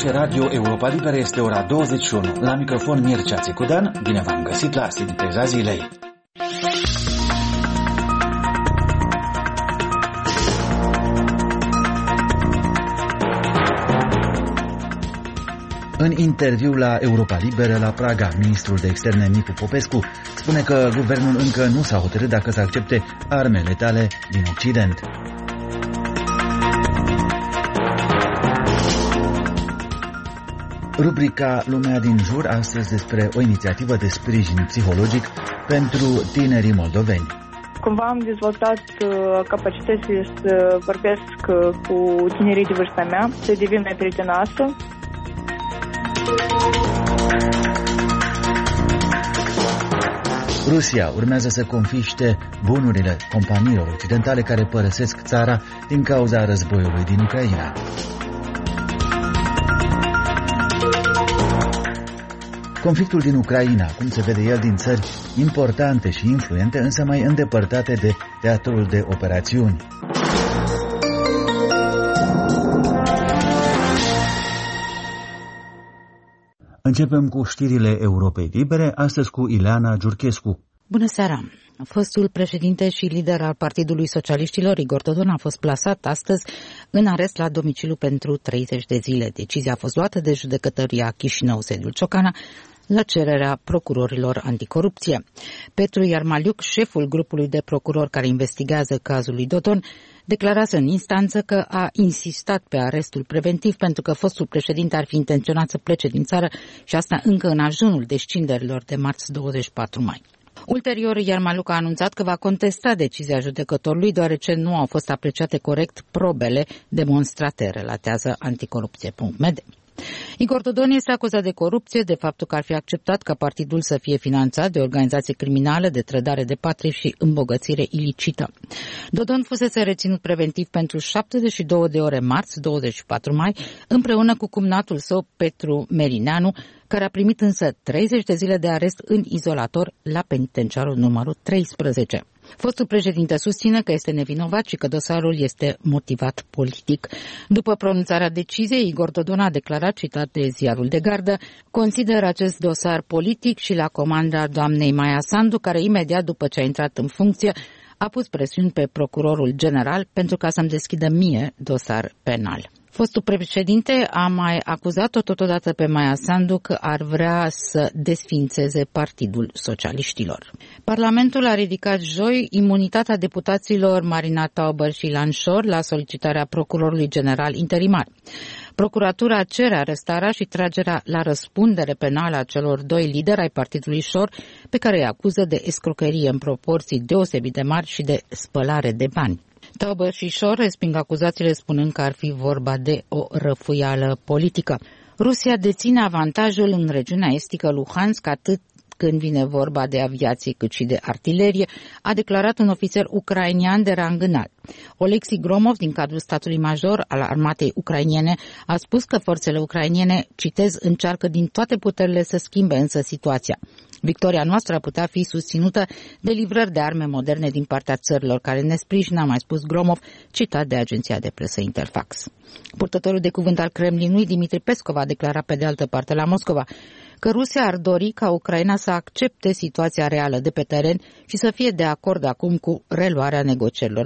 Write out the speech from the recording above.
Aici Radio Europa Liberă, este ora 21. La microfon Mircea Țicudan, bine v-am găsit la Sinteza Zilei. În interviu la Europa Liberă la Praga, ministrul de externe Nicu Popescu spune că guvernul încă nu s-a hotărât dacă să accepte arme letale din Occident. Rubrica Lumea din jur, astăzi despre o inițiativă de sprijin psihologic pentru tinerii moldoveni. Cumva am dezvoltat capacitățile să vorbesc cu tinerii de vârsta mea, să devin mai prietenoasă. Rusia urmează să confiște bunurile companiilor occidentale care părăsesc țara din cauza războiului din Ucraina. Conflictul din Ucraina, cum se vede el din țări importante și influente, însă mai îndepărtate de teatrul de operațiuni. Începem cu știrile Europei Libere, astăzi cu Ileana Giurchescu. Bună seara! Fostul președinte și lider al Partidului Socialiștilor, Igor Dodon, a fost plasat astăzi în arest la domiciliu pentru 30 de zile. Decizia a fost luată de judecătoria Chișinău, sediul Ciocana, la cererea procurorilor anticorupție. Petru Iarmaliuc, șeful grupului de procurori care investigează cazul lui Dodon, declarase în instanță că a insistat pe arestul preventiv pentru că fostul președinte ar fi intenționat să plece din țară și asta încă în ajunul descinderilor de marți 24 mai. Ulterior, Iarmaliuc a anunțat că va contesta decizia judecătorului deoarece nu au fost apreciate corect probele demonstrate, relatează anticorupție.md. Igor Dodon este acuzat de corupție, de faptul că ar fi acceptat ca partidul să fie finanțat de organizații criminale, de trădare de patrie și îmbogățire ilicită. Dodon fusese reținut preventiv pentru 72 de ore marți, 24 mai, împreună cu cumnatul său Petru Merineanu, care a primit însă 30 de zile de arest în izolator la penitenciarul numărul 13. Fostul președinte susține că este nevinovat și că dosarul este motivat politic. După pronunțarea deciziei, Igor Dodon a declarat, citat de Ziarul de Gardă, consideră acest dosar politic și la comanda doamnei Maia Sandu, care imediat după ce a intrat în funcție a pus presiuni pe procurorul general pentru ca să-mi deschidă mie dosar penal. Fostul președinte a mai acuzat-o totodată pe Maia Sandu că ar vrea să desființeze Partidul Socialiștilor. Parlamentul a ridicat joi imunitatea deputaților Marina Tauber și Ilan Șor la solicitarea procurorului general interimar. Procuratura cere arestarea și tragerea la răspundere penală a celor doi lideri ai Partidului Șor, pe care îi acuză de escrocherie în proporții deosebit de mari și de spălare de bani. Tauber și Șor resping acuzațiile spunând că ar fi vorba de o răfuială politică. Rusia deține avantajul în regiunea estică Luhansk atât când vine vorba de aviație cât și de artilerie, a declarat un ofițer ucrainian de rang înalt. Oleksiy Gromov, din cadrul statului major al armatei ucrainiene, a spus că forțele ucrainiene, citez, încearcă din toate puterile să schimbe însă situația. Victoria noastră ar putea fi susținută de livrări de arme moderne din partea țărilor care ne sprijină, a mai spus Gromov, citat de agenția de presă Interfax. Purtătorul de cuvânt al Kremlinului, Dimitri Peskov, a declarat pe de altă parte la Moscova că Rusia ar dori ca Ucraina să accepte situația reală de pe teren și să fie de acord acum cu reluarea negocierilor